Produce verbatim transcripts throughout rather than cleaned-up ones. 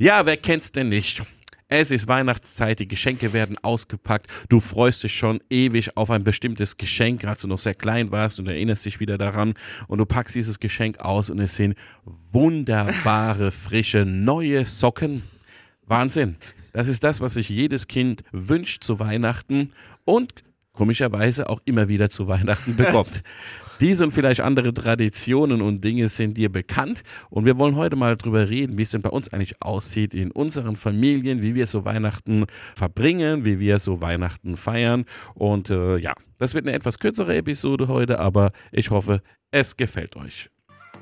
Ja, wer kennt's denn nicht? Es ist Weihnachtszeit, die Geschenke werden ausgepackt. Du freust dich schon ewig auf ein bestimmtes Geschenk, als du noch sehr klein warst und erinnerst dich wieder daran. Und du packst dieses Geschenk aus und es sind wunderbare, frische, neue Socken. Wahnsinn. Das ist das, was sich jedes Kind wünscht zu Weihnachten und komischerweise auch immer wieder zu Weihnachten bekommt. Diese und vielleicht andere Traditionen und Dinge sind dir bekannt und wir wollen heute mal drüber reden, wie es denn bei uns eigentlich aussieht in unseren Familien, wie wir so Weihnachten verbringen, wie wir so Weihnachten feiern und äh, ja, das wird eine etwas kürzere Episode heute, aber ich hoffe, es gefällt euch.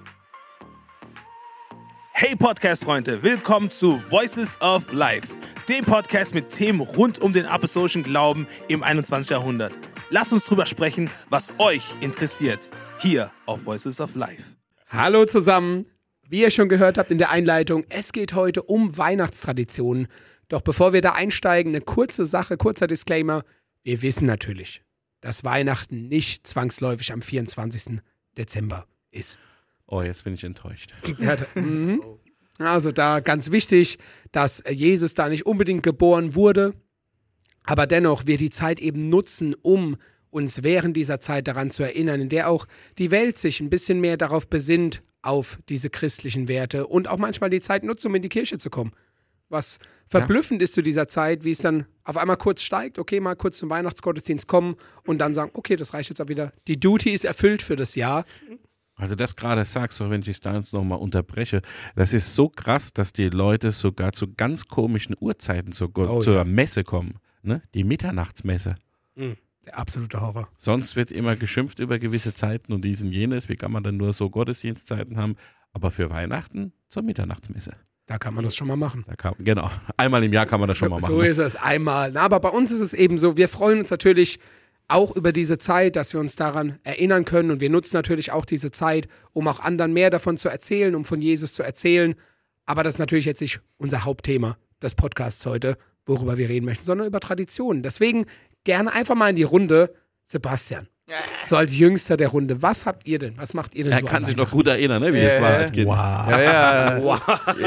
Hey Podcast-Freunde, willkommen zu Voices of Life, dem Podcast mit Themen rund um den apostolischen Glauben im einundzwanzigsten Jahrhundert. Lasst uns drüber sprechen, was euch interessiert, hier auf Voices of Life. Hallo zusammen, wie ihr schon gehört habt in der Einleitung, es geht heute um Weihnachtstraditionen. Doch bevor wir da einsteigen, eine kurze Sache, kurzer Disclaimer. Wir wissen natürlich, dass Weihnachten nicht zwangsläufig am vierundzwanzigsten Dezember ist. Oh, jetzt bin ich enttäuscht. Ja, da, mhm. Also da ganz wichtig, dass Jesus da nicht unbedingt geboren wurde, aber dennoch wir die Zeit eben nutzen, um uns während dieser Zeit daran zu erinnern, in der auch die Welt sich ein bisschen mehr darauf besinnt, auf diese christlichen Werte und auch manchmal die Zeit nutzen, um in die Kirche zu kommen. Was verblüffend ja. ist zu dieser Zeit, wie es dann auf einmal kurz steigt, okay, mal kurz zum Weihnachtsgottesdienst kommen und dann sagen, okay, das reicht jetzt auch wieder. Die Duty ist erfüllt für das Jahr. Also das gerade sagst du, wenn ich es da jetzt nochmal unterbreche, das ist so krass, dass die Leute sogar zu ganz komischen Uhrzeiten zur, oh, zur ja. Messe kommen. Ne? Die Mitternachtsmesse. Mhm. Der absolute Horror. Sonst wird immer geschimpft über gewisse Zeiten und dies und jenes. Wie kann man denn nur so Gottesdienstzeiten haben? Aber für Weihnachten zur Mitternachtsmesse. Da kann man das schon mal machen. Da kann, genau. Einmal im Jahr kann man das schon so, mal machen. So ist es, einmal. Na, aber bei uns ist es eben so, wir freuen uns natürlich auch über diese Zeit, dass wir uns daran erinnern können und wir nutzen natürlich auch diese Zeit, um auch anderen mehr davon zu erzählen, um von Jesus zu erzählen. Aber das ist natürlich jetzt nicht unser Hauptthema des Podcasts heute, worüber wir reden möchten, sondern über Traditionen. Deswegen gerne einfach mal in die Runde. Sebastian, so als Jüngster der Runde, was habt ihr denn? Was macht ihr denn er so? Er kann sich noch gut erinnern, ne, wie es äh, war als Kind. Wow. Ja, ja. Wow.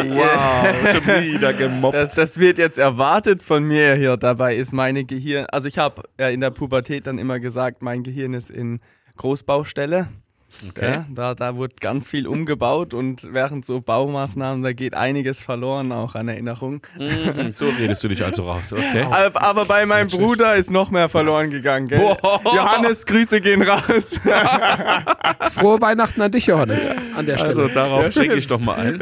wow. Schon wieder gemobbt. Das, das wird jetzt erwartet von mir hier. Dabei ist meine Gehirn, also ich habe ja in der Pubertät dann immer gesagt, mein Gehirn ist in Großbaustelle. Okay. Ja, da, da wurde ganz viel umgebaut und während so Baumaßnahmen, da geht einiges verloren, auch an Erinnerung. Mm, so redest du dich also raus, okay. Aber, aber bei meinem Bruder ist noch mehr verloren gegangen, gell? Johannes, Grüße gehen raus. Frohe Weihnachten an dich, Johannes, an der Stelle. Also darauf trinke ich doch mal ein.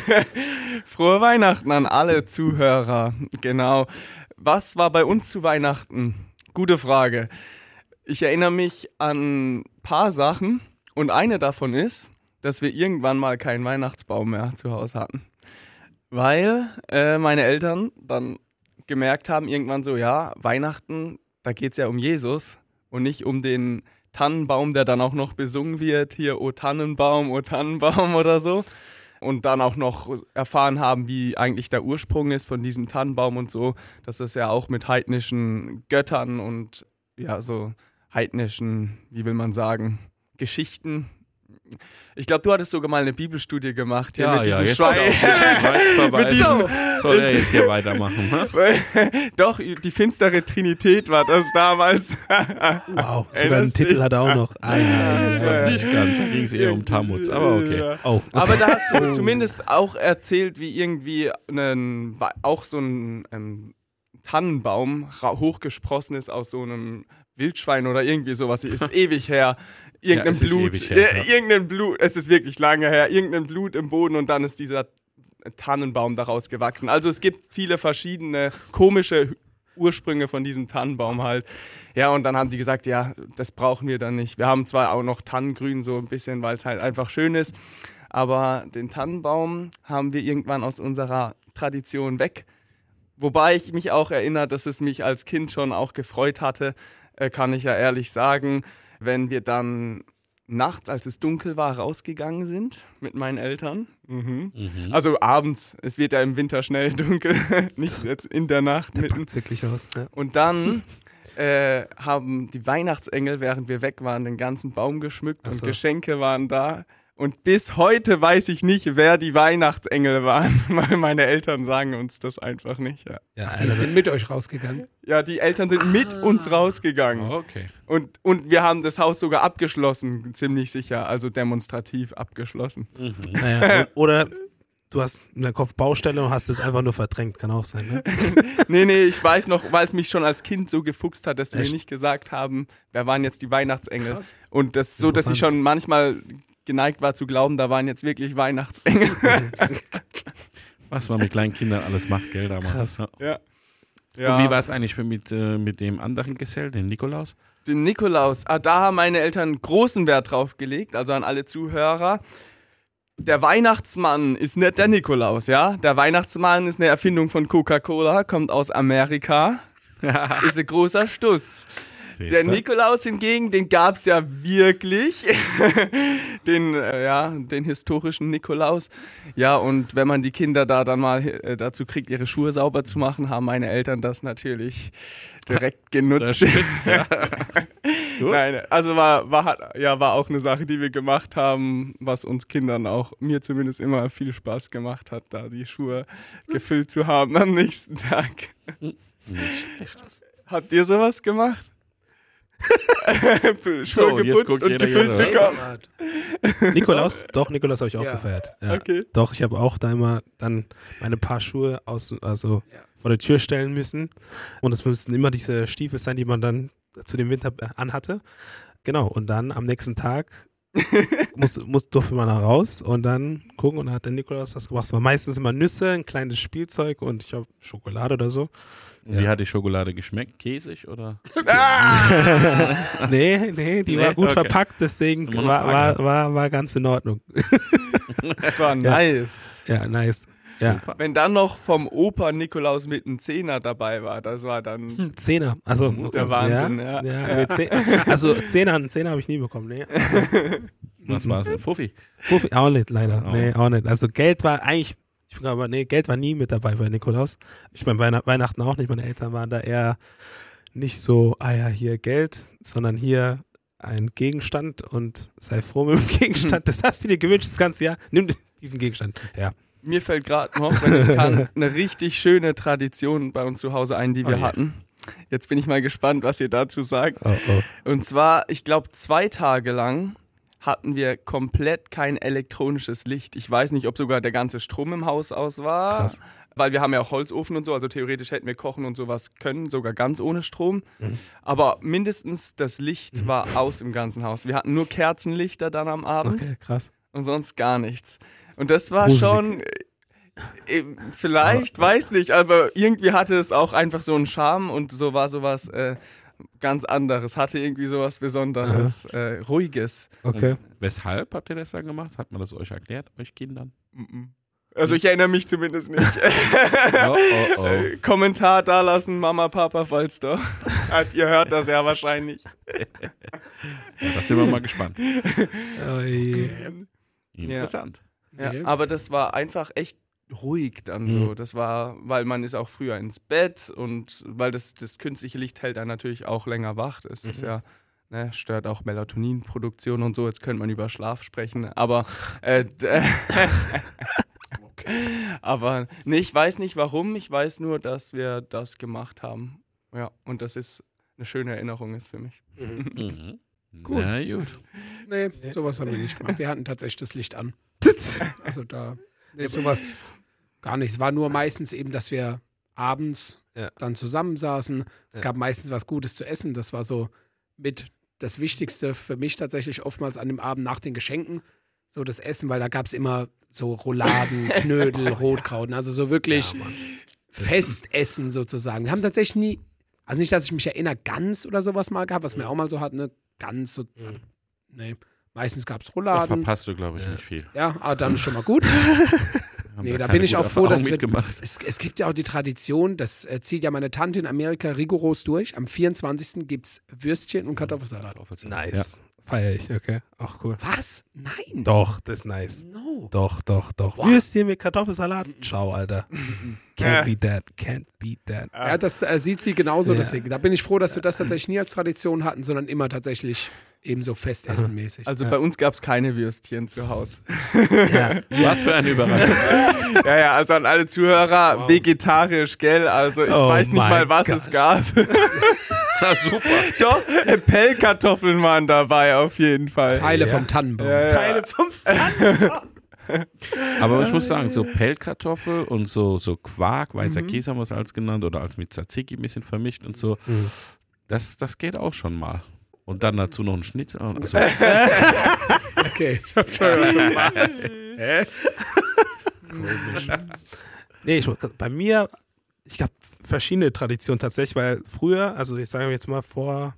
Frohe Weihnachten an alle Zuhörer, genau. Was war bei uns zu Weihnachten? Gute Frage. Ich erinnere mich an ein paar Sachen. Und eine davon ist, dass wir irgendwann mal keinen Weihnachtsbaum mehr zu Hause hatten. Weil äh, meine Eltern dann gemerkt haben, irgendwann so, ja, Weihnachten, da geht es ja um Jesus und nicht um den Tannenbaum, der dann auch noch besungen wird, hier, O Tannenbaum, O Tannenbaum oder so. Und dann auch noch erfahren haben, wie eigentlich der Ursprung ist von diesem Tannenbaum und so, dass das ja auch mit heidnischen Göttern und ja, so heidnischen, wie will man sagen, Geschichten. Ich glaube, du hattest sogar mal eine Bibelstudie gemacht. Ja, mit ja, diesem jetzt Schwein. mit diesem soll er jetzt hier weitermachen? Hm? Doch, die finstere Trinität war das damals. Wow, sogar einen Titel hat er auch noch. Ah, ja, ja, ja. Nicht ganz, da ging es eher um Tammuz, aber okay. Oh, okay. Aber da hast du zumindest auch erzählt, wie irgendwie einen, auch so ein ähm, Tannenbaum hochgesprossen ist aus so einem Wildschwein oder irgendwie sowas. Ist ewig her. Irgendein ja, Blut, her, ja. irgendein Blut, es ist wirklich lange her, irgendein Blut im Boden und dann ist dieser Tannenbaum daraus gewachsen. Also es gibt viele verschiedene komische Ursprünge von diesem Tannenbaum halt. Ja, und dann haben die gesagt, ja, das brauchen wir dann nicht. Wir haben zwar auch noch Tannengrün so ein bisschen, weil es halt einfach schön ist, aber den Tannenbaum haben wir irgendwann aus unserer Tradition weg. Wobei ich mich auch erinnere, dass es mich als Kind schon auch gefreut hatte, äh, kann ich ja ehrlich sagen, wenn wir dann nachts, als es dunkel war, rausgegangen sind mit meinen Eltern. Mhm. Mhm. Also abends, es wird ja im Winter schnell dunkel, nicht jetzt in der Nacht. Der packt's wirklich aus. Ja. Und dann äh, haben die Weihnachtsengel, während wir weg waren, den ganzen Baum geschmückt Ach so. Und Geschenke waren da. Und bis heute weiß ich nicht, wer die Weihnachtsengel waren, weil meine Eltern sagen uns das einfach nicht. Ja, Ja, Die einer- sind mit euch rausgegangen. ja die Eltern sind mit uns rausgegangen. Okay. Und, und wir haben das Haus sogar abgeschlossen, ziemlich sicher, also demonstrativ abgeschlossen. naja, oder du hast in deinem Kopf Baustelle und hast es einfach nur verdrängt, kann auch sein, ne? Nee, nee, ich weiß noch, weil es mich schon als Kind so gefuchst hat, dass wir Echt? nicht gesagt haben, wer waren jetzt die Weihnachtsengel. Krass. Und das so, dass ich Interessant. schon manchmal geneigt war zu glauben, da waren jetzt wirklich Weihnachtsengel. Was man mit kleinen Kindern alles macht, gell, damals. Krass. Ja. ja. Und wie war es eigentlich mit, äh, mit dem anderen Gesell, dem Nikolaus? Den Nikolaus, ah, da haben meine Eltern großen Wert drauf gelegt, also an alle Zuhörer. Der Weihnachtsmann ist nicht der Nikolaus, ja? Der Weihnachtsmann ist eine Erfindung von Coca-Cola, kommt aus Amerika, ist ein großer Stuss. Der Nikolaus hingegen, den gab es ja wirklich, den, äh, ja, den historischen Nikolaus. Ja, und wenn man die Kinder da dann mal äh, dazu kriegt, ihre Schuhe sauber zu machen, haben meine Eltern das natürlich direkt genutzt. ja. Gut. Nein, also war, war, hat- ja, war auch eine Sache, die wir gemacht haben, was uns Kindern auch, mir zumindest immer viel Spaß gemacht hat, da die Schuhe gefüllt zu haben am nächsten Tag. Habt ihr sowas gemacht? Schuhe So, und jetzt geputzt guckt und jeder gefüllt hier so. bekommen? Nikolaus? Doch, Nikolaus habe ich auch Ja. gefeiert. Ja. Okay. Doch, ich habe auch da immer dann meine paar Schuhe aus, also Ja. vor der Tür stellen müssen. Und es müssen immer diese Stiefel sein, die man dann zu dem Winter äh, anhatte. Genau, und dann am nächsten Tag muss, muss, durfte man da raus und dann gucken und dann hat der Nikolaus das gemacht. Es war meistens immer Nüsse, ein kleines Spielzeug und ich glaube Schokolade oder so. Und Wie hat die Schokolade geschmeckt? Käsig oder? Nee, nee, die Nee, war gut okay. verpackt, deswegen Immer noch war, war, Frage. war, war ganz in Ordnung. Das war nice. Ja, nice. Ja. Super. Wenn dann noch vom Opa Nikolaus mit einem Zehner dabei war, das war dann... Zehner, also Der Wahnsinn, ja. ja, Ja. mit Zehn, also Zehner, einen Zehner habe ich nie bekommen, nee. Was war es? Fuffi. Profi, auch nicht, leider. Auch. Nee, auch nicht. Also Geld war eigentlich, ich bin aber, nee, Geld war nie mit dabei bei Nikolaus. Ich meine, Weihn- Weihnachten auch nicht. Meine Eltern waren da eher nicht so, ah ja, hier Geld, sondern hier ein Gegenstand und sei froh mit dem Gegenstand. Das hast du dir gewünscht das ganze Jahr. Nimm diesen Gegenstand. Ja. Mir fällt gerade noch, wenn ich kann, eine richtig schöne Tradition bei uns zu Hause ein, die wir Oh je. hatten. Jetzt bin ich mal gespannt, was ihr dazu sagt. Oh, oh. Und zwar, ich glaube, zwei Tage lang hatten wir komplett kein elektronisches Licht. Ich weiß nicht, ob sogar der ganze Strom im Haus aus war. Krass. Weil wir haben ja auch Holzofen und so, also theoretisch hätten wir kochen und sowas können, sogar ganz ohne Strom. Mhm. Aber mindestens das Licht war aus im ganzen Haus. Wir hatten nur Kerzenlichter dann am Abend Okay, krass. und sonst gar nichts. Und das war Gruselig. schon, äh, äh, vielleicht, weiß nicht, aber irgendwie hatte es auch einfach so einen Charme und so war sowas äh, ganz anderes, hatte irgendwie sowas Besonderes, äh, Ruhiges. Okay. Und weshalb habt ihr das dann gemacht? Hat man das euch erklärt, euch Kindern? Also ich erinnere mich zumindest nicht. Oh, oh, oh. Äh, Kommentar da lassen, Mama, Papa, falls doch. Hat- Ihr hört das ja wahrscheinlich. Ja, da sind wir mal gespannt. Oh, je. Interessant. Ja, Nee. aber das war einfach echt ruhig dann so. Mhm. Das war, weil man ist auch früher ins Bett und weil das, das künstliche Licht hält einen natürlich auch länger wach. Das ist ja, ne, stört auch Melatoninproduktion und so. Jetzt könnte man über Schlaf sprechen, aber äh, d- aber nee, ich weiß nicht warum. Ich weiß nur, dass wir das gemacht haben. Ja, und das ist eine schöne Erinnerung ist für mich. Mhm. Gut. Na gut. Nee, sowas haben wir nicht gemacht. Wir hatten tatsächlich das Licht an. Also da, nee, sowas gar nicht. Es war nur meistens eben, dass wir abends Ja. dann zusammensaßen. Es Ja. gab meistens was Gutes zu essen. Das war so mit das Wichtigste für mich tatsächlich oftmals an dem Abend nach den Geschenken. So das Essen, weil da gab es immer so Rouladen, Knödel, Rotkraut. Also so wirklich Festessen sozusagen. Wir haben tatsächlich nie, also nicht, dass ich mich erinnere, Gans oder sowas mal gehabt, was wir auch mal so hatten, ne? Gans, so, nee. Meistens gab es Da Rouladen. verpasst du, glaube ich, nicht viel. Ja, aber dann ist schon mal gut. Haben Nee, wir da keine bin ich gute auch froh, dass Erfahrung wir- mitgemacht. Es, es gibt ja auch die Tradition, das äh, zieht ja meine Tante in Amerika rigoros durch. Am vierundzwanzigsten gibt es Würstchen und Kartoffelsalat. Nice. Feier ich, okay. Auch cool. Was? Nein. Doch, das ist nice. No. Doch, doch, doch. What? Würstchen mit Kartoffelsalat? Schau, Alter. Can't beat that. Can't beat that. Ja, das äh, sieht sie genauso. Ja. Deswegen. Da bin ich froh, dass wir das tatsächlich nie als Tradition hatten, sondern immer tatsächlich Ebenso festessenmäßig. Also bei uns gab es keine Würstchen zu Hause. Ja. Was für eine Überraschung. Ja, ja, also an alle Zuhörer, Wow. vegetarisch, gell? Also ich Oh weiß nicht mein mal, was Gott. es gab. Na super. Doch, äh, Pellkartoffeln waren dabei auf jeden Fall. Teile Ja. vom Tannenbaum. Ja, ja. Teile vom Aber ich muss sagen, so Pellkartoffel und so, so Quark, weißer Käse haben wir es als genannt oder als mit Tzatziki ein bisschen vermischt und so, Mhm. das, das geht auch schon mal. Und dann dazu noch ein Schnitzel. Also, Okay, ich hab schon was so was. Hä? Komisch. Nee, ich, bei mir, ich habe verschiedene Traditionen tatsächlich, weil früher, also ich sage jetzt mal vor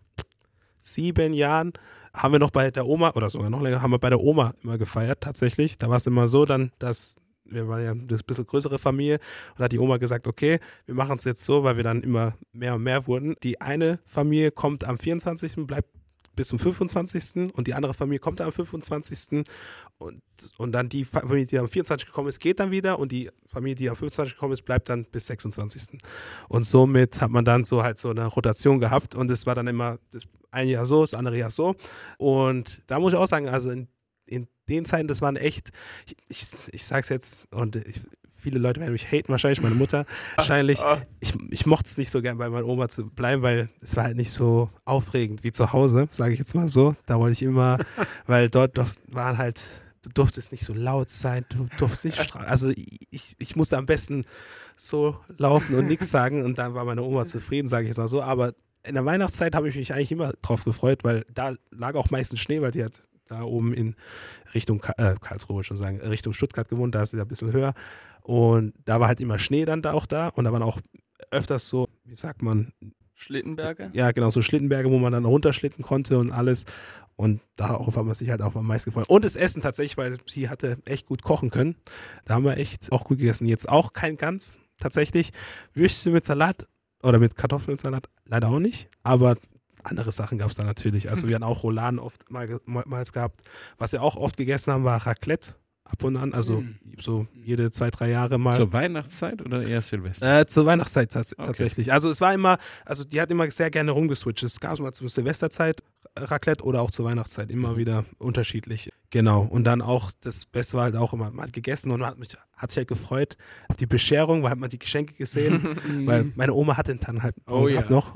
sieben Jahren, haben wir noch bei der Oma, oder sogar noch länger, haben wir bei der Oma immer gefeiert tatsächlich. Da war es immer so dann, dass wir waren ja das bisschen größere Familie und da hat die Oma gesagt, okay, wir machen es jetzt so, weil wir dann immer mehr und mehr wurden. Die eine Familie kommt am vierundzwanzigsten, bleibt bis zum fünfundzwanzigsten und die andere Familie kommt am fünfundzwanzigsten und, und dann die Familie, die am vierundzwanzigsten gekommen ist, geht dann wieder und die Familie, die am fünfundzwanzigsten gekommen ist, bleibt dann bis sechsundzwanzigsten Und somit hat man dann so halt so eine Rotation gehabt und es war dann immer das ein Jahr so, das andere Jahr so und da muss ich auch sagen, also in, in den Zeiten, das waren echt, ich, ich, ich sag's jetzt und ich, viele Leute werden mich haten, wahrscheinlich meine Mutter, wahrscheinlich, ich, ich mochte es nicht so gern bei meiner Oma zu bleiben, weil es war halt nicht so aufregend wie zu Hause, sage ich jetzt mal so. Da wollte ich immer, weil dort doch waren halt, du durftest nicht so laut sein, du durftest nicht strahlen. Also ich, ich musste am besten so laufen und nichts sagen und dann war meine Oma zufrieden, sage ich jetzt mal so. Aber in der Weihnachtszeit habe ich mich eigentlich immer drauf gefreut, weil da lag auch meistens Schnee, weil die hat da oben in Richtung Ka- äh, Karlsruhe, wollte ich schon sagen, Richtung Stuttgart gewohnt, da ist sie ein bisschen höher. Und da war halt immer Schnee dann da auch da und da waren auch öfters so, wie sagt man, Schlittenberger? ja genau, so Schlittenberge, wo man dann runterschlitten konnte und alles. Und darauf haben wir sich halt auch am meisten gefreut. Und das Essen tatsächlich, weil sie hatte echt gut kochen können. Da haben wir echt auch gut gegessen. Jetzt auch kein Gans, tatsächlich. Würstchen mit Salat oder mit Kartoffelsalat leider auch nicht, aber andere Sachen gab es da natürlich. Also wir hatten auch Rouladen oftmals gehabt. Was wir auch oft gegessen haben, war Raclette. Ab und an, also Mhm. so jede zwei, drei Jahre mal. zur Weihnachtszeit oder eher Silvester? Äh, zur Weihnachtszeit tats Okay. tatsächlich. Also es war immer, also die hat immer sehr gerne rumgeswitcht. Es gab mal zur Silvesterzeit Raclette oder auch zur Weihnachtszeit immer wieder unterschiedlich. Genau. Und dann auch, das Beste war halt auch immer, man hat gegessen und man hat, mich, hat sich halt gefreut auf die Bescherung, weil hat man die Geschenke gesehen, weil meine Oma hatte dann halt Oh hat ja. noch.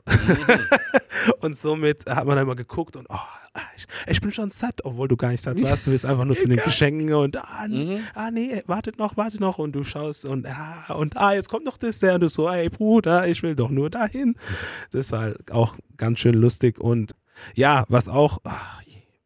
Und somit hat man dann immer geguckt und oh, ich, ich bin schon satt, obwohl du gar nicht satt warst. Du bist einfach nur zu den Geschenken und ah, Mhm. ah nee, wartet noch, wartet noch und du schaust und ah, und ah, jetzt kommt noch Dessert und du so, ey Bruder, ich will doch nur dahin. Das war halt auch ganz schön lustig und ja, was auch, ach,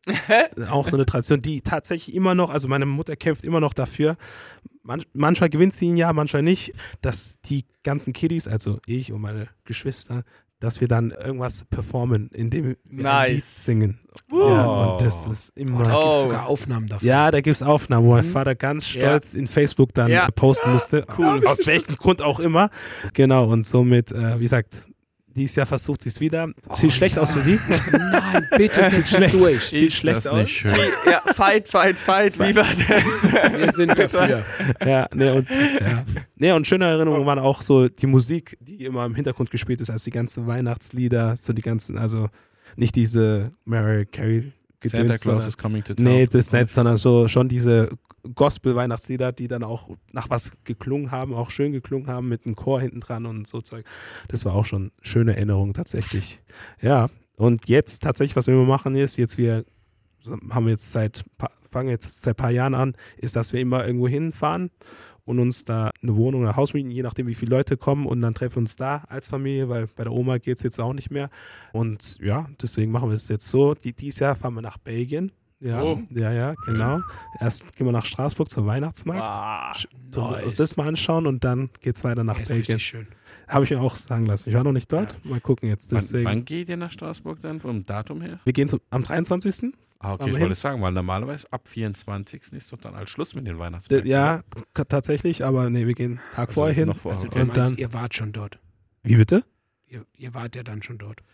je, auch so eine Tradition, die tatsächlich immer noch, also meine Mutter kämpft immer noch dafür, man, manchmal gewinnt sie ein Jahr, manchmal nicht, dass die ganzen Kiddies, also ich und meine Geschwister, dass wir dann irgendwas performen, indem wir ein Lied Nice. singen. Wow. Ja, und das ist Oh, immer... da gibt Oh. es sogar Aufnahmen davon. Ja, da gibt es Aufnahmen, wo mein Vater ganz stolz in Facebook dann Ja. posten musste. Cool. Aus welchem Grund auch immer. Genau, und somit, äh, wie gesagt, dieses Jahr versucht sie es wieder. Sieht schlecht aus für sie. Nein, bitte setz es schlecht. durch. Sieht Ist schlecht das aus. nicht schön? Ja, fight, fight, fight, wie war das? Wir sind dafür. Ja, nee, und, ja. Nee, und schöne Erinnerungen waren auch so die Musik, die immer im Hintergrund gespielt ist, als die ganzen Weihnachtslieder, so die ganzen, also nicht diese Mariah Carey Santa Gedöns, Claus sondern- is coming to town. Nee, das nicht, sondern so schon diese Gospel-Weihnachtslieder, die dann auch nach was geklungen haben, auch schön geklungen haben mit einem Chor hinten dran und so Zeug. Das war auch schon schöne Erinnerung tatsächlich. Ja, und jetzt tatsächlich, was wir immer machen ist, jetzt wir haben wir jetzt seit, pa- fangen jetzt seit ein paar Jahren an, ist, dass wir immer irgendwo hinfahren und uns da eine Wohnung oder Haus mieten, je nachdem wie viele Leute kommen und dann treffen wir uns da als Familie, weil bei der Oma geht es jetzt auch nicht mehr. Und ja, deswegen machen wir es jetzt so. Die, dieses Jahr fahren wir nach Belgien. Ja, Oh. ja, ja, genau. Erst gehen wir nach Straßburg zum Weihnachtsmarkt, Ah, so, Nice. uns das mal anschauen und dann geht es weiter nach Der ist Belgien. richtig schön. Habe ich mir auch sagen lassen. Ich war noch nicht dort. Mal gucken jetzt. Wann, Deswegen. wann geht ihr nach Straßburg dann, vom Datum her? Wir gehen zum, am dreiundzwanzigsten Ah, okay, Wollen ich wir wollte hin? sagen, weil normalerweise ab vierundzwanzigsten ist doch dann als Schluss mit den D- Weihnachtsmärkten. Ja, k- tatsächlich, aber nee, wir gehen Tag Also vorher hin. noch vor- Also du Und meinst, dann- ihr wart schon dort. Wie bitte? Ihr, ihr wart ja dann schon dort.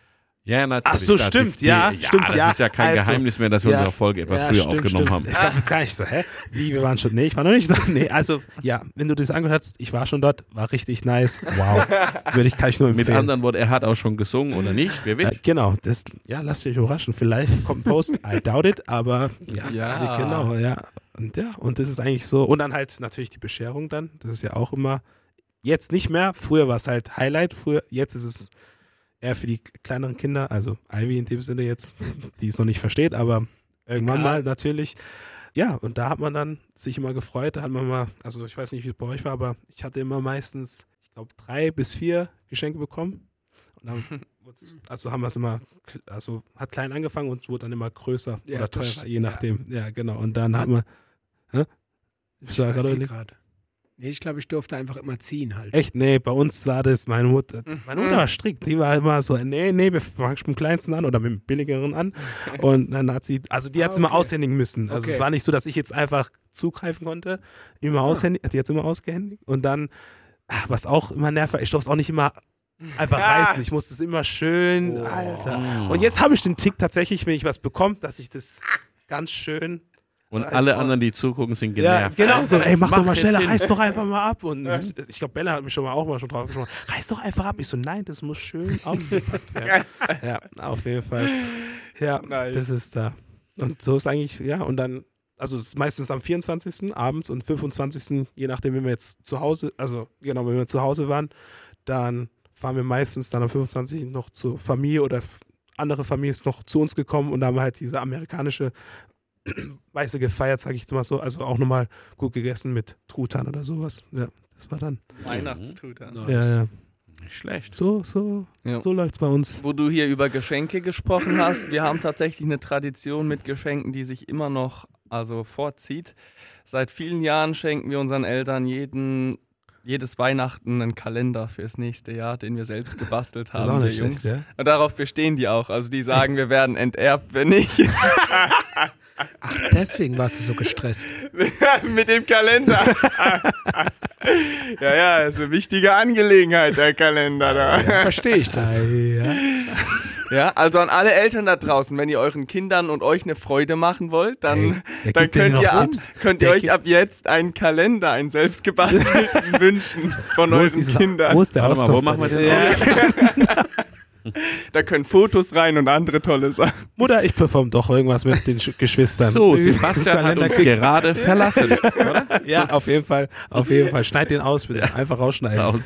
Ja, natürlich. Ach so, Das stimmt, ist die, ja, ja, stimmt, das ja. ist ja kein Also, Geheimnis mehr, dass wir ja, unsere Folge etwas ja, früher stimmt, aufgenommen stimmt. haben. Ich habe jetzt gar nicht so, hä? Wie, wir waren schon, nee, ich war noch nicht so, nee, also, ja, wenn du das angehört hast, ich war schon dort, war richtig nice, wow, würde ich, kann ich nur empfehlen. Mit anderen Worten, er hat auch schon gesungen oder nicht, wir wissen. Äh, genau, das, ja, lasst euch überraschen, vielleicht kommt ein Post, I doubt it, aber ja, Ja. genau, ja, und ja, und das ist eigentlich so, und dann halt natürlich die Bescherung dann, das ist ja auch immer, jetzt nicht mehr, früher war es halt Highlight, früher, jetzt ist es eher für die kleineren Kinder, also Ivy in dem Sinne jetzt, die es noch nicht versteht, aber irgendwann Egal. mal natürlich. Ja, und da hat man dann sich immer gefreut, da hat man mal, also ich weiß nicht, wie es bei euch war, aber ich hatte immer meistens, ich glaube, drei bis vier Geschenke bekommen. Und dann, wurd's- also haben wir es immer, also hat klein angefangen und wurde dann immer größer Ja, oder das- teurer, je ja. nachdem. Ja, genau. Und dann Hat- hat man, hä? Ich war Ich gerade überleg überlegen. grad. Nee, ich glaube, ich durfte einfach immer ziehen halt. Echt, nee, bei uns war das, meine Mutter, Mhm. meine Mutter war strikt, die war immer so, nee, nee, wir fangen mit dem Kleinsten an oder mit dem Billigeren an und dann hat sie, also die hat es Ah, immer okay. aushändigen müssen, also Okay. es war nicht so, dass ich jetzt einfach zugreifen konnte, immer aushändigen, die hat es immer ausgehändigt und dann, ach, was auch immer nervt, war, ich durfte es auch nicht immer einfach reißen, ich musste es immer schön, Oh. Alter. Und jetzt habe ich den Tick tatsächlich, wenn ich was bekomme, dass ich das ganz schön Und Reiß alle mal. anderen, die zugucken, sind ja, genervt. genau. So, ey, mach, Mach doch mal jetzt schneller, hin. reiß doch einfach mal ab. Und das, ich glaube, Bella hat mich schon mal auch mal schon drauf gesprochen. Reiß doch einfach ab. Ich so, nein, das muss schön ausgepackt werden. Ja, auf jeden Fall. Ja, Nice. das ist da. Und so ist eigentlich, ja, und dann, also es ist meistens am vierundzwanzigsten abends und fünfundzwanzigsten, je nachdem, wenn wir jetzt zu Hause, also genau, wenn wir zu Hause waren, dann fahren wir meistens dann am fünfundzwanzigsten noch zur Familie oder f- andere Familie ist noch zu uns gekommen und da haben wir halt diese amerikanische Weiße gefeiert, sage ich jetzt mal so. Also auch nochmal gut gegessen mit Truthahn oder sowas. Ja, das war dann. Weihnachtstruthahn. Nice. Ja, ja. Nicht schlecht. So, so, Ja. so läuft's bei uns. Wo du hier über Geschenke gesprochen hast, wir haben tatsächlich eine Tradition mit Geschenken, die sich immer noch also vorzieht. Seit vielen Jahren schenken wir unseren Eltern jeden, jedes Weihnachten einen Kalender fürs nächste Jahr, den wir selbst gebastelt Das ist auch haben, der nicht Jungs. schlecht, ja? Und darauf bestehen die auch. Also die sagen, wir werden enterbt, wenn nicht. Ach, deswegen warst du so gestresst. Mit dem Kalender. ja, ja, ist eine wichtige Angelegenheit, der Kalender da. Jetzt verstehe ich das. Ja. Ja, also an alle Eltern da draußen, wenn ihr euren Kindern und euch eine Freude machen wollt, dann, Ey, der dann gibt denen könnt, noch ihr, ab, Tipps. könnt Der ihr euch gibt- ab jetzt einen Kalender, einen selbstgebastelten wünschen von Wo ist euren dieses- Kindern. Wo ist der Warte mal, wo Austausch machen bei wir dir? den Ja. Da können Fotos rein und andere tolle Sachen. Mutter, ich perform doch irgendwas mit den Sch- Geschwistern. So, Sebastian hat Kalender uns kriegst- gerade verlassen, oder? Ja, auf jeden Fall. Auf jeden Fall. Schneid den aus, bitte. Einfach rausschneiden. Aus.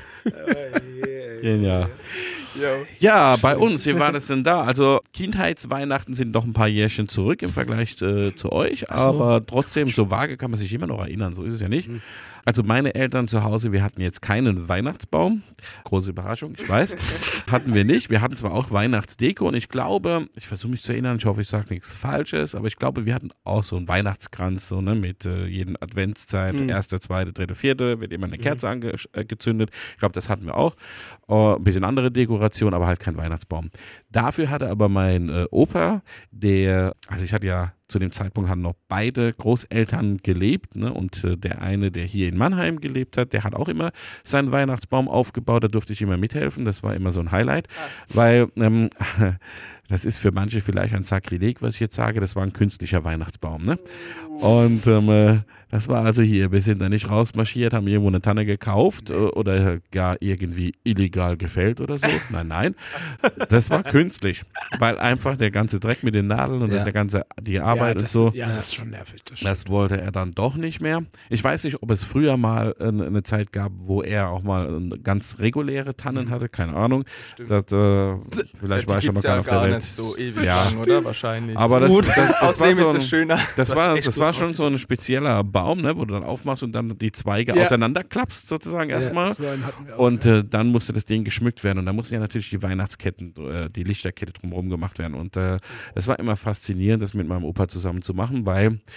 Genial. Jo. Ja, bei uns, wie war das denn da? Also Kindheitsweihnachten sind noch ein paar Jährchen zurück im Vergleich äh, zu euch, so. aber trotzdem, so vage kann man sich immer noch erinnern, so ist es ja nicht. Also meine Eltern zu Hause, wir hatten jetzt keinen Weihnachtsbaum, große Überraschung, ich weiß, hatten wir nicht. Wir hatten zwar auch Weihnachtsdeko und ich glaube, ich versuche mich zu erinnern, ich hoffe, ich sage nichts Falsches, aber ich glaube, wir hatten auch so einen Weihnachtskranz, so ne, mit äh, jeden Adventszeit, Mhm. erste, zweite, dritte, vierte, wird immer eine Kerze angezündet. Ich glaube, das hatten wir auch. Äh, ein bisschen andere Dekoration, aber halt kein Weihnachtsbaum. Dafür hatte aber mein äh, Opa, der, also ich hatte ja zu dem Zeitpunkt hatten noch beide Großeltern gelebt, ne? Und äh, der eine, der hier in Mannheim gelebt hat, der hat auch immer seinen Weihnachtsbaum aufgebaut, da durfte ich immer mithelfen, das war immer so ein Highlight, weil ähm, das ist für manche vielleicht ein Sakrileg, was ich jetzt sage, das war ein künstlicher Weihnachtsbaum, ne? Und ähm, äh, das war also hier, wir sind da nicht rausmarschiert, haben irgendwo eine Tanne gekauft äh, oder gar irgendwie illegal gefällt oder so. Nein, nein, das war künstlich, weil einfach der ganze Dreck mit den Nadeln und Ja. der ganze, die Ja, Arbeit und das, so, ja, das ist schon nervig. Das stimmt. das wollte er dann doch nicht mehr. Ich weiß nicht, ob es früher mal äh, eine Zeit gab, wo er auch mal äh, ganz reguläre Tannen hatte, keine Ahnung. Das, äh, vielleicht war ich ja noch gar nicht auf der Welt. nicht so ewig Ja. lang, oder? Wahrscheinlich. Aber das, Gut. das, das, war Außerdem so ist ein, es schöner. das, Das war, ist echt das gut war schon so ein spezieller Baum, ne, wo du dann aufmachst und dann die Zweige Ja. auseinanderklappst sozusagen erstmal. Ja, so einen hatten wir auch, Und ja. äh, dann musste das Ding geschmückt werden und dann mussten ja natürlich die Weihnachtsketten, äh, die Lichterkette drumherum gemacht werden. Und äh, es war immer faszinierend, das mit meinem Opa zusammen zu machen, weil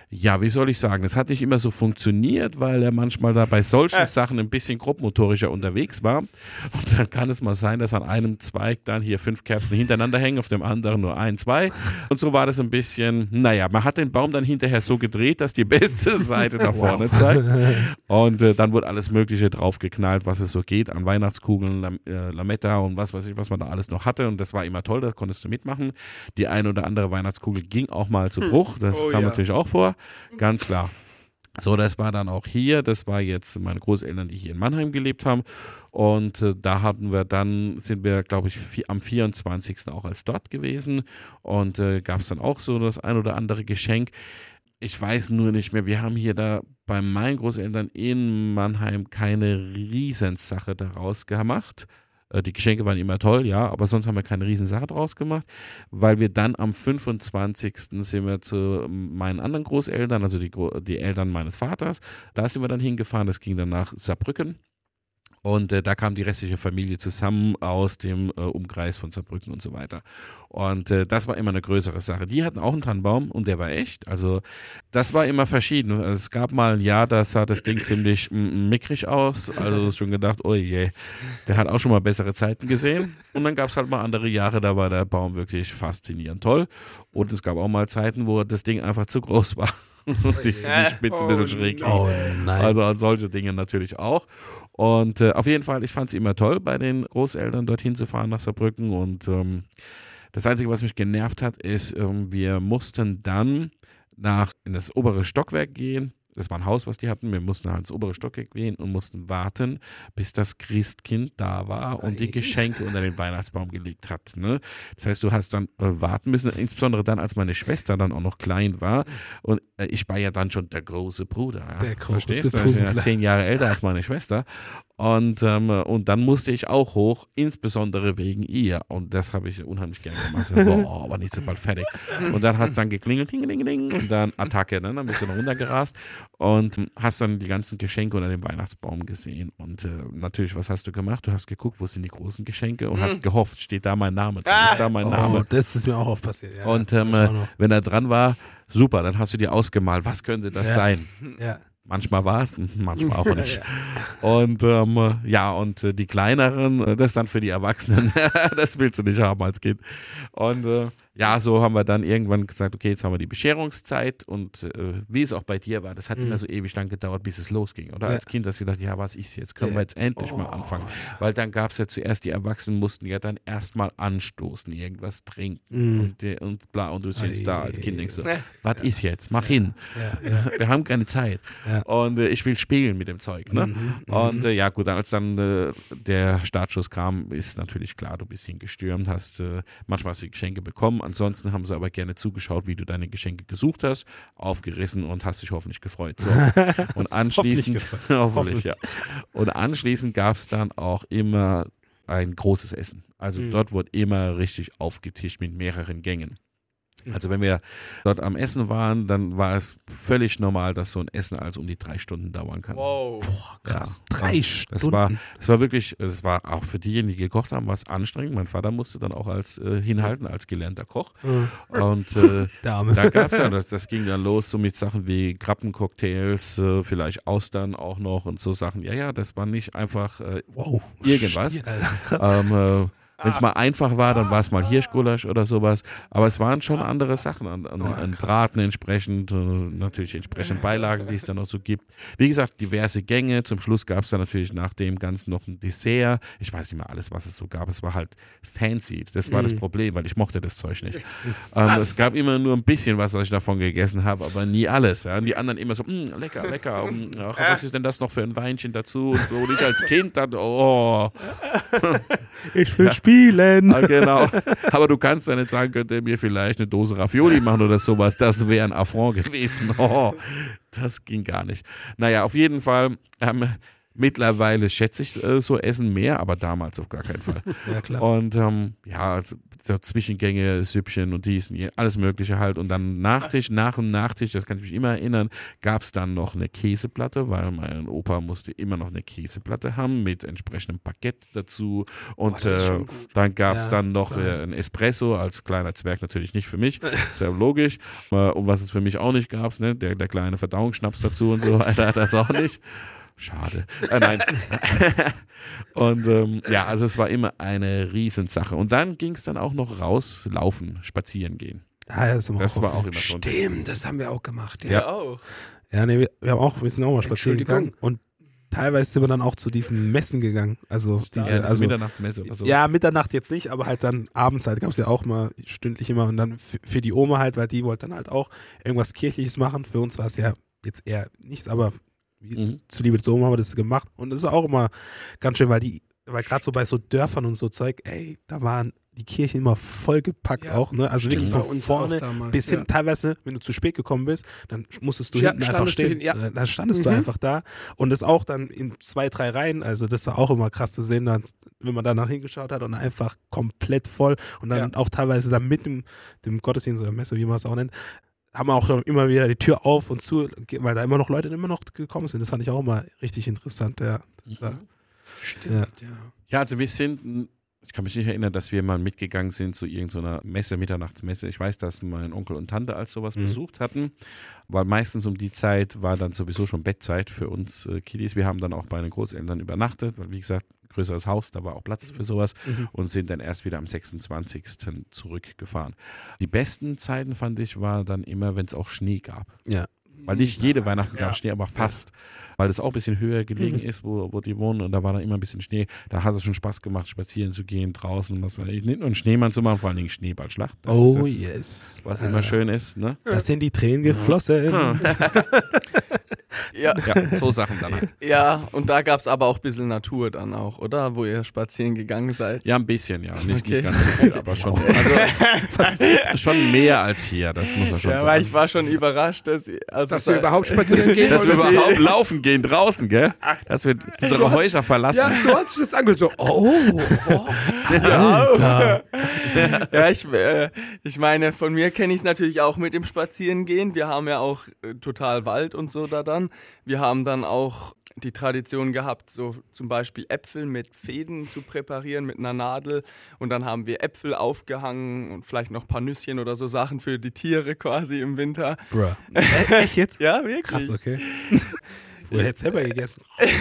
Ja, wie soll ich sagen, das hat nicht immer so funktioniert, weil er manchmal da bei solchen Äh. Sachen ein bisschen grobmotorischer unterwegs war. Und dann kann es mal sein, dass an einem Zweig dann hier fünf Kerzen hintereinander hängen, auf dem anderen nur ein, zwei. Und so war das ein bisschen, naja, man hat den Baum dann hinterher so gedreht, dass die beste Seite nach vorne zeigt. Und äh, dann wurde alles Mögliche draufgeknallt, was es so geht, an Weihnachtskugeln, Lam äh, Lametta und was weiß ich, was man da alles noch hatte. Und das war immer toll, da konntest du mitmachen. Die eine oder andere Weihnachtskugel ging auch mal zu Bruch, das Oh, kam ja. natürlich auch vor. Ganz klar. So, das war dann auch hier. Das war jetzt meine Großeltern, die hier in Mannheim gelebt haben. Und äh, da hatten wir dann, sind wir, glaube ich, vi- am vierundzwanzigsten auch als dort gewesen. Und äh, gab es dann auch so das ein oder andere Geschenk. Ich weiß nur nicht mehr, wir haben hier da bei meinen Großeltern in Mannheim keine Riesensache daraus gemacht. Die Geschenke waren immer toll, ja, aber sonst haben wir keine Riesensache draus gemacht, weil wir dann am fünfundzwanzigsten sind wir zu meinen anderen Großeltern, also die, Gro- die Eltern meines Vaters, da sind wir dann hingefahren, das ging dann nach Saarbrücken. Und äh, da kam die restliche Familie zusammen aus dem äh, Umkreis von Saarbrücken und so weiter. Und äh, das war immer eine größere Sache. Die hatten auch einen Tannenbaum und der war echt. Also das war immer verschieden. Also, es gab mal ein Jahr, da sah das Ding ziemlich mm, mickrig aus. Also schon gedacht, oh je, der hat auch schon mal bessere Zeiten gesehen. Und dann gab es halt mal andere Jahre, da war der Baum wirklich faszinierend toll. Und es gab auch mal Zeiten, wo das Ding einfach zu groß war. Und die, die Spitze ein bisschen schräg ging. Oh nein. Also solche Dinge natürlich auch. Und äh, auf jeden Fall, ich fand es immer toll, bei den Großeltern dorthin zu fahren nach Saarbrücken. Und ähm, das Einzige, was mich genervt hat, ist, ähm, wir mussten dann nach in das obere Stockwerk gehen. Das war ein Haus, was die hatten. Wir mussten halt ins obere Stockwerk gehen und mussten warten, bis das Christkind da war und die Geschenke unter den Weihnachtsbaum gelegt hat. Ne? Das heißt, du hast dann äh, warten müssen, insbesondere dann, als meine Schwester dann auch noch klein war. Und äh, ich war ja dann schon der große Bruder. Ja? Der große Verstehst du? Ich bin ja Bruder. zehn Jahre älter als meine Schwester. Und, ähm, und dann musste ich auch hoch, insbesondere wegen ihr. Und das habe ich unheimlich gerne gemacht. Ich dachte, boah, aber nicht so bald fertig. Und dann hat es dann geklingelt, ding, ding, ding, und dann Attacke. Ne? Dann bist du noch runtergerast und hast dann die ganzen Geschenke unter dem Weihnachtsbaum gesehen. Und äh, natürlich, was hast du gemacht? Du hast geguckt, wo sind die großen Geschenke und hast gehofft, steht da mein Name drin, ist da mein Oh, Name. das ist mir auch oft passiert. Ja, Und das ähm, weiß ich äh, auch noch. wenn er dran war, super, dann hast du dir ausgemalt, was könnte das Ja. sein? Ja. Manchmal war es, manchmal auch nicht. Und ähm, ja, und äh, die kleineren, äh, das dann für die Erwachsenen, das willst du nicht haben als Kind. Und äh, ja, so haben wir dann irgendwann gesagt, okay, jetzt haben wir die Bescherungszeit und äh, wie es auch bei dir war, das hat Mhm. immer so ewig lang gedauert, bis es losging. Oder Ja. als Kind hast du gedacht, ja, was ist jetzt? Können Ja. wir jetzt endlich mal Oh. anfangen? Weil dann gab es ja zuerst, die Erwachsenen mussten ja dann erstmal anstoßen, irgendwas trinken Mhm. und, die- und bla. Und du sitzt da als Kind, denkst so, Ja. was ist jetzt? Mach hin. Ja, ja. Wir haben keine Zeit. Ja. Und äh, ich will spielen mit dem Zeug. Ne? Mhm, Und äh, ja, gut, als dann äh, der Startschuss kam, ist natürlich klar, du bist hingestürmt, hast äh, manchmal hast du die Geschenke bekommen. Ansonsten haben sie aber gerne zugeschaut, wie du deine Geschenke gesucht hast, aufgerissen und hast dich hoffentlich gefreut. So. Und anschließend, gefreut. hoffentlich, ja. Und anschließend gab es dann auch immer ein großes Essen. Also Mhm. dort wurde immer richtig aufgetischt mit mehreren Gängen. Also wenn wir dort am Essen waren, dann war es völlig normal, dass so ein Essen also um die drei Stunden dauern kann. Wow. Krass. Ja. Drei Das Stunden. war, das war wirklich, das war auch für diejenigen, die gekocht haben, war es anstrengend. Mein Vater musste dann auch als äh, hinhalten, als gelernter Koch. Mhm. Und äh, Dame. da gab es ja, das, das ging dann los so mit Sachen wie Krabbencocktails, äh, vielleicht Austern auch noch und so Sachen. Ja, ja, das war nicht einfach äh, Wow. irgendwas. Stier, Alter. ähm, äh, wenn es mal einfach war, dann war es mal Hirschgulasch oder sowas. Aber es waren schon andere Sachen. An, an, an Braten entsprechend, äh, natürlich entsprechend Beilagen, die es dann noch so gibt. Wie gesagt, diverse Gänge. Zum Schluss gab es dann natürlich nach dem Ganzen noch ein Dessert. Ich weiß nicht mehr alles, was es so gab. Es war halt fancy. Das war das Problem, weil ich mochte das Zeug nicht. ähm, es gab immer nur ein bisschen was, was ich davon gegessen habe, aber nie alles. Ja. Und die anderen immer so, "Mm, lecker, lecker. mm, Ach, was ist denn das noch für ein Weinchen dazu? Und so. Und ich als Kind dann, oh. Ich will spielen. Ah, genau. Aber du kannst ja nicht sagen, könnt ihr mir vielleicht eine Dose Ravioli machen oder sowas. Das wäre ein Affront gewesen. Oh, das ging gar nicht. Naja, auf jeden Fall, ähm, Mittlerweile schätze ich äh, so Essen mehr, aber damals auf gar keinen Fall. Ja, klar. Und ähm, ja, also, so Zwischengänge, Süppchen und dies und je, alles Mögliche halt. Und dann Nachtisch, nach dem Nachtisch, das kann ich mich immer erinnern, gab es dann noch eine Käseplatte, weil mein Opa musste immer noch eine Käseplatte haben mit entsprechendem Baguette dazu. Und das ist äh, schon gut. dann gab es Ja, dann noch äh, ein Espresso als kleiner Zwerg, natürlich nicht für mich, ist ja logisch. Äh, und was es für mich auch nicht gab, ne? der, der kleine Verdauungsschnaps dazu und so weiter, das auch nicht. Schade. Äh, nein. Und ähm, ja, also es war immer eine Riesensache. Und dann ging es dann auch noch raus, laufen, spazieren gehen. Ah, ja, das haben wir Das auch war oft. auch immer so ein Stimmt, das haben wir auch gemacht. Ja. Ja, auch. Ja, nee, wir, wir haben auch, wir sind auch mal spazieren Entschuldigung. gegangen und teilweise sind wir dann auch zu diesen Messen gegangen. Also diese, ja, diese also Mitternachtsmesse oder so. ja, Mitternacht jetzt nicht, aber halt dann abends halt gab es ja auch mal stündlich immer und dann f- für die Oma halt, weil die wollte dann halt auch irgendwas Kirchliches machen. Für uns war es ja jetzt eher nichts, aber wie, Mhm. zuliebe zur Oma haben wir das gemacht und das ist auch immer ganz schön, weil die, weil gerade so bei so Dörfern und so Zeug, ey, da waren die Kirchen immer vollgepackt Ja, auch, ne? Also stimmt, wirklich bei von uns auch vorne damals, bis hin, ja. teilweise, wenn du zu spät gekommen bist, dann musstest du Ja, hinten einfach standest du stehen. hin, ja. Äh, Dann standest du Mhm. einfach da und das auch dann in zwei, drei Reihen, also das war auch immer krass zu sehen, dann, wenn man danach hingeschaut hat und einfach komplett voll und dann Ja. auch teilweise dann mit dem, dem Gottesdienst oder Messe, wie man es auch nennt, haben wir auch noch immer wieder die Tür auf und zu, weil da immer noch Leute immer noch gekommen sind. Das fand ich auch immer richtig interessant. Ja. Das war- Stimmt, ja. Ja, also wir sind, ich kann mich nicht erinnern, dass wir mal mitgegangen sind zu irgendeiner Messe, Mitternachtsmesse. Ich weiß, dass mein Onkel und Tante als sowas Mhm. besucht hatten, weil meistens um die Zeit war dann sowieso schon Bettzeit für uns äh, Kiddies. Wir haben dann auch bei den Großeltern übernachtet, weil wie gesagt, größeres Haus, da war auch Platz für sowas Mhm. und sind dann erst wieder am sechsundzwanzigsten zurückgefahren. Die besten Zeiten fand ich, war dann immer, wenn es auch Schnee gab. Ja. Weil nicht jede Weihnachten gab ja. Schnee, aber fast. Weil es auch ein bisschen höher gelegen ist, wo, wo die wohnen und da war dann immer ein bisschen Schnee. Da hat es schon Spaß gemacht, spazieren zu gehen, draußen, was weiß ich, nicht nur einen Schneemann zu machen, vor allen Dingen Schneeballschlacht. Das Oh ist das, yes. was immer schön ist, ne? Da sind die Tränen geflossen. Ja. Ja, so Sachen dann halt. Ja, und da gab es aber auch ein bisschen Natur dann auch, oder? Wo ihr spazieren gegangen seid. Ja, ein bisschen, ja. Nicht, Okay. nicht ganz so viel, aber schon. Also, schon mehr als hier, das muss man schon Ja, weil sagen. ich war schon überrascht, dass, also Dass wir überhaupt spazieren gehen Dass wir wollten. überhaupt laufen gehen draußen, gell? Dass wir unsere Häuser verlassen. Ja, so hat sich das angehört. So, oh, oh. Alter. Ja, ich, äh, ich meine, von mir kenne ich es natürlich auch mit dem Spazierengehen. Wir haben ja auch äh, total Wald und so da dann. Wir haben dann auch die Tradition gehabt, so zum Beispiel Äpfel mit Fäden zu präparieren, mit einer Nadel. Und dann haben wir Äpfel aufgehangen und vielleicht noch ein paar Nüsschen oder so Sachen für die Tiere quasi im Winter. Bruh. E- Echt jetzt? Ja, wirklich. Krass, okay. Woher hättest du selber gegessen?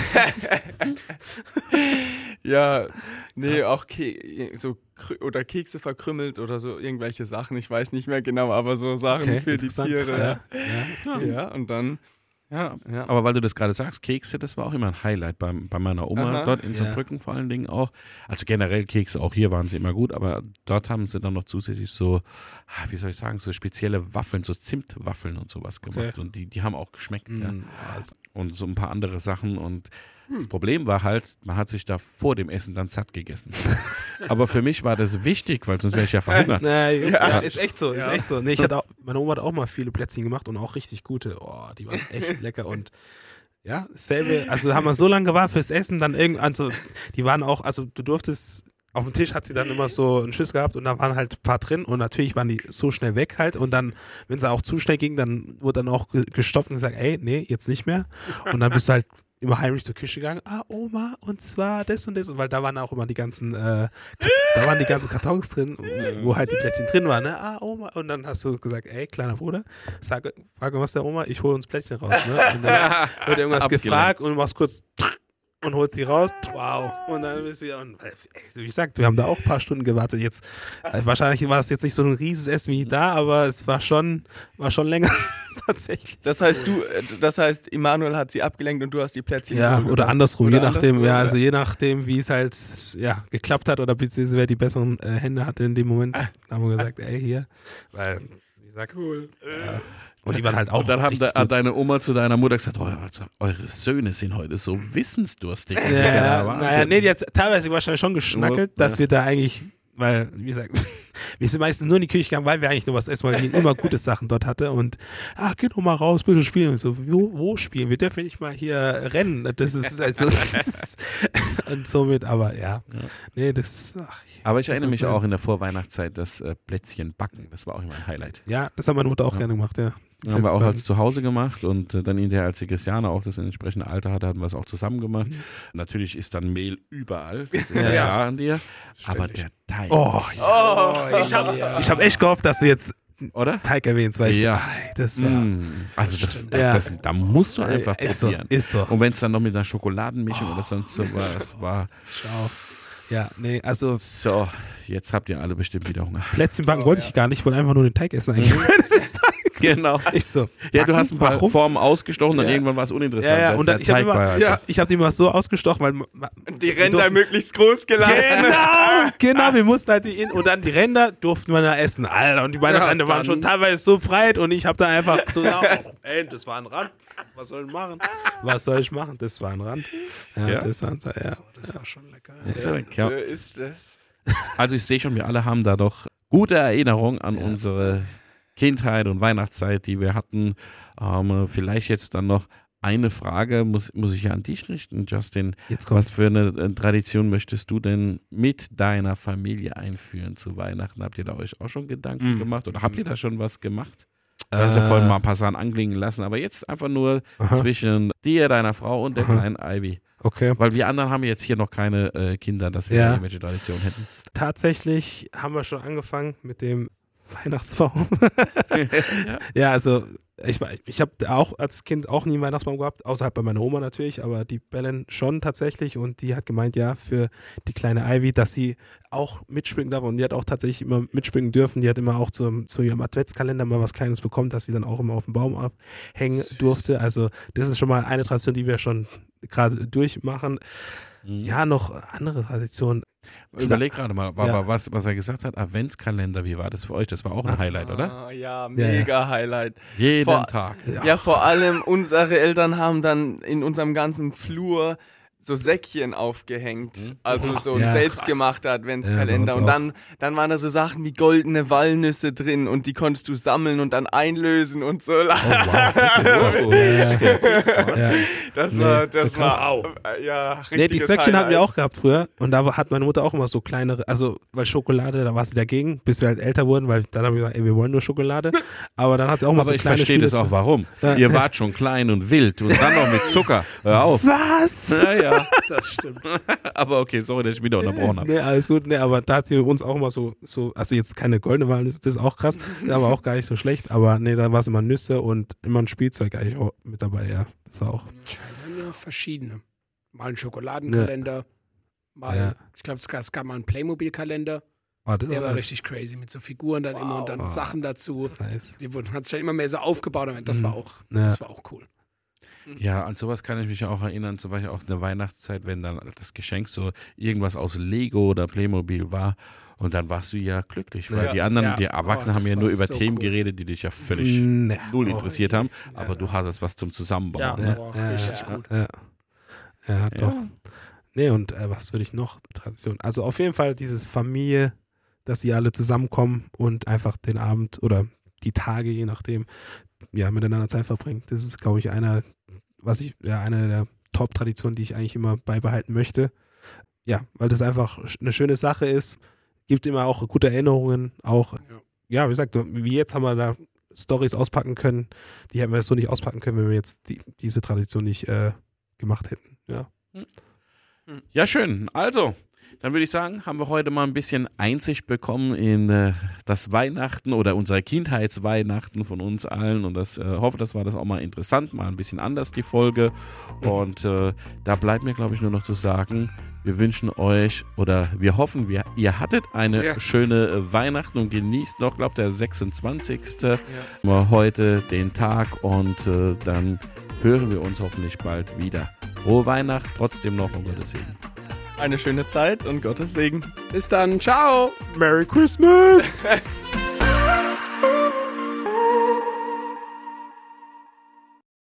Ja, nee, auch Ke so krü- oder Kekse verkrümmelt oder so irgendwelche Sachen. Ich weiß nicht mehr genau, aber so Sachen Okay, für die interessant. Tiere. Ja. Ja, und dann. Ja, Ja. aber weil du das gerade sagst, Kekse, das war auch immer ein Highlight bei, bei meiner Oma Aha. dort in Ja. Saarbrücken vor allen Dingen auch. Also generell Kekse, auch hier waren sie immer gut, aber dort haben sie dann noch zusätzlich so, ah, wie soll ich sagen, so spezielle Waffeln, so Zimtwaffeln und sowas gemacht Okay. und die, die haben auch geschmeckt. Ja. Mhm. Also, Und so ein paar andere Sachen und das Problem war halt, man hat sich da vor dem Essen dann satt gegessen. Aber für mich war das wichtig, weil sonst wäre ich ja verhungert. nee, ist, Ja. ist echt so, ist echt so. Nee, ich hatte auch, meine Oma hat auch mal viele Plätzchen gemacht und auch richtig gute. Oh, die waren echt lecker und ja, dasselbe, also haben wir so lange gewartet fürs Essen, dann irgendwann, also die waren auch, also du durftest, auf dem Tisch hat sie dann immer so einen Schiss gehabt und da waren halt ein paar drin und natürlich waren die so schnell weg halt und dann, wenn es auch zu schnell ging, dann wurde dann auch ge- gestoppt und gesagt, ey, nee, jetzt nicht mehr und dann bist du halt immer heimlich zur Küche gegangen, ah, Oma, und zwar das und das und weil da waren auch immer die ganzen, äh, Kat- da waren die ganzen Kartons drin, wo halt die Plätzchen drin waren, ne, ah, Oma, und dann hast du gesagt, ey, kleiner Bruder, sag, frag was der Oma, ich hole uns Plätzchen raus, ne, und dann wird irgendwas Abgelenkt. gefragt und du machst kurz und holst sie raus, Wow. und dann bist du ja, und, ey, wie gesagt, wir haben da auch ein paar Stunden gewartet jetzt, also wahrscheinlich war es jetzt nicht so ein rieses Essen wie da, aber es war schon, war schon länger, tatsächlich. Das heißt, du, äh, das heißt, Immanuel hat sie abgelenkt und du hast die Plätzchen Ja, geholt, oder andersrum, Oder je nachdem, andersrum, ja, ja. also je nachdem, wie es halt ja, geklappt hat oder beziehungsweise wer die besseren äh, Hände hatte in dem Moment, da haben wir gesagt, ey, hier, weil, wie gesagt, cool. Ja. Und die waren halt auch Und dann haben richtig da, hat gut. deine Oma zu deiner Mutter gesagt, oh, also, eure Söhne sind heute so wissensdurstig. Das ist Ja, der ja, Wahnsinn. naja, nee, die hat teilweise wahrscheinlich schon geschnackelt, Du musst, dass ja. wir da eigentlich weil, wie gesagt, wir sind meistens nur in die Küche gegangen, weil wir eigentlich nur was essen, weil wir immer gute Sachen dort hatte und, ah, geh doch mal raus, bitte spielen. Und so, wo, wo spielen? Wir dürfen nicht mal hier rennen. Das ist also, das, und somit, aber ja, ja. nee, das, ach, Aber ich erinnere mich auch in der Vorweihnachtszeit, das äh, Plätzchen backen, das war auch immer ein Highlight. Ja, das hat meine Mutter auch ja. gerne gemacht, ja. Haben wir auch als zu Hause gemacht und äh, dann hinterher, als die Christiane auch das entsprechende Alter hatte, hatten wir es auch zusammen gemacht. Mhm. Natürlich ist dann Mehl überall, das ist ja, ja. klar an dir, aber der Teig. Oh, ja. oh ich habe ja. hab echt gehofft, dass du jetzt Oder? Teig erwähnst, weil ich ja. dachte, das ja. mm. Also das, das, das, das, da musst du einfach ist probieren. So, ist so. Und wenn es dann noch mit einer Schokoladenmischung oh. oder sonst so war, es war... Schau. Ja, nee, also... So, jetzt habt ihr alle bestimmt wieder Hunger. Plätzchen backen oh, wollte ja. ich gar nicht, ich wollte einfach nur den Teig essen eigentlich. Genau. Ich so. Ja, backen, du hast ein paar warum? Formen ausgestochen, dann ja. irgendwann war es uninteressant. Ja, ja. Und dann, ich habe immer, ja, ich hab die immer so ausgestochen, weil die Ränder möglichst groß gelassen. Genau, genau. Wir mussten halt die in und dann die Ränder durften wir da essen, Alter. Und die beiden ja, Ränder waren schon teilweise so breit und ich habe da einfach so, ey, das war ein Rand. Was soll ich machen? Was soll ich machen? Das war ein Rand. Ja, ja. das war ein, ja, das war schon lecker. Ja, ja. So ist das. Also ich sehe schon, wir alle haben da doch gute Erinnerungen an ja. unsere Kindheit und Weihnachtszeit, die wir hatten. Ähm, vielleicht jetzt dann noch eine Frage, muss, muss ich ja an dich richten, Justin. Jetzt kommt. Was für eine äh, Tradition möchtest du denn mit deiner Familie einführen zu Weihnachten? Habt ihr da euch auch schon Gedanken mm. gemacht oder habt ihr da schon was gemacht? Du hast ja vorhin mal ein paar Sachen anklingen lassen, aber jetzt einfach nur Aha. zwischen dir, deiner Frau und der Aha. kleinen Ivy. Okay. Weil wir anderen haben jetzt hier noch keine äh, Kinder, dass wir ja. irgendwelche Traditionen hätten. Tatsächlich haben wir schon angefangen mit dem Weihnachtsbaum. ja. ja, also ich, ich habe auch als Kind auch nie einen Weihnachtsbaum gehabt, außerhalb bei meiner Oma natürlich, aber die Bellen schon tatsächlich und die hat gemeint, ja, für die kleine Ivy, dass sie auch mitschmücken darf und die hat auch tatsächlich immer mitschmücken dürfen. Die hat immer auch zu, zu ihrem Adventskalender mal was Kleines bekommen, dass sie dann auch immer auf dem Baum abhängen durfte. Also das ist schon mal eine Tradition, die wir schon gerade durchmachen. Mhm. Ja, noch andere Traditionen. Überleg gerade mal, aber ja. was, was er gesagt hat, Adventskalender, wie war das für euch? Das war auch ein Highlight, oder? Ah, ja, mega ja. Highlight. Jeden vor, Tag. Ja. ja, vor allem unsere Eltern haben dann in unserem ganzen Flur so Säckchen aufgehängt, also so ein ja, selbstgemachter Adventskalender ja, und dann, dann waren da so Sachen wie goldene Walnüsse drin und die konntest du sammeln und dann einlösen und so. Oh, wow. Das, ist ja, ja. das war, nee, das war auch, ja, richtig. Nee, die Säckchen hatten wir auch gehabt früher und da hat meine Mutter auch immer so kleinere, also weil Schokolade, da war sie dagegen, bis wir halt älter wurden, weil dann haben wir gesagt, ey, wir wollen nur Schokolade, aber dann hat sie auch mal aber so kleine ich verstehe das auch, warum. Ja. Ihr wart schon klein und wild und dann noch mit Zucker. Hör auf. Was? Ja, ja. Das stimmt. Aber okay, sorry, dass ich wieder unterbrochen habe. Nee, alles gut. Nee, aber da hat sie uns auch immer so, so also jetzt keine goldene Wahl, das ist auch krass, aber auch gar nicht so schlecht. Aber nee, da war es immer Nüsse und immer ein Spielzeug eigentlich auch mit dabei, ja. Das war auch. Wir haben ja verschiedene. Mal einen Schokoladenkalender, ja. mal, ja. ich glaube, es gab mal einen Playmobil-Kalender. Oh, der war nice. Richtig crazy, mit so Figuren dann wow. immer und dann oh, Sachen dazu. Das ist nice. Die wurden, hat sich dann immer mehr so aufgebaut. Das war auch, ja. das war auch cool. Ja, an sowas kann ich mich auch erinnern, zum Beispiel auch in der Weihnachtszeit, wenn dann das Geschenk so irgendwas aus Lego oder Playmobil war und dann warst du ja glücklich, weil ja. die anderen, ja. die Erwachsenen oh, haben ja nur über so Themen cool. geredet, die dich ja völlig nee. null interessiert oh, haben, ja. aber du hattest was zum Zusammenbauen. Ja, ne? oh, ja richtig ja. gut. Ja, ja doch. Ja. Nee, und äh, was würde ich noch? Tradition. Also auf jeden Fall dieses Familie, dass die alle zusammenkommen und einfach den Abend oder die Tage, je nachdem, ja, miteinander Zeit verbringen. Das ist, glaube ich, einer was ich, ja, eine der Top-Traditionen, die ich eigentlich immer beibehalten möchte. Ja, weil das einfach eine schöne Sache ist, gibt immer auch gute Erinnerungen, auch, ja, ja wie gesagt, wie jetzt haben wir da Storys auspacken können, die hätten wir so nicht auspacken können, wenn wir jetzt die, diese Tradition nicht äh, gemacht hätten, ja. Ja, schön. Also, dann würde ich sagen, haben wir heute mal ein bisschen Einsicht bekommen in äh, das Weihnachten oder unser Kindheitsweihnachten von uns allen und das äh, hoffe, das war das auch mal interessant, mal ein bisschen anders die Folge und äh, da bleibt mir, glaube ich, nur noch zu sagen, wir wünschen euch oder wir hoffen, wir, ihr hattet eine ja. schöne äh, Weihnachten und genießt noch, glaube ich, der sechsundzwanzigste Ja. heute den Tag und äh, dann hören wir uns hoffentlich bald wieder. Frohe Weihnacht, trotzdem noch um Gottes Segen. Eine schöne Zeit und Gottes Segen. Bis dann. Ciao. Merry Christmas.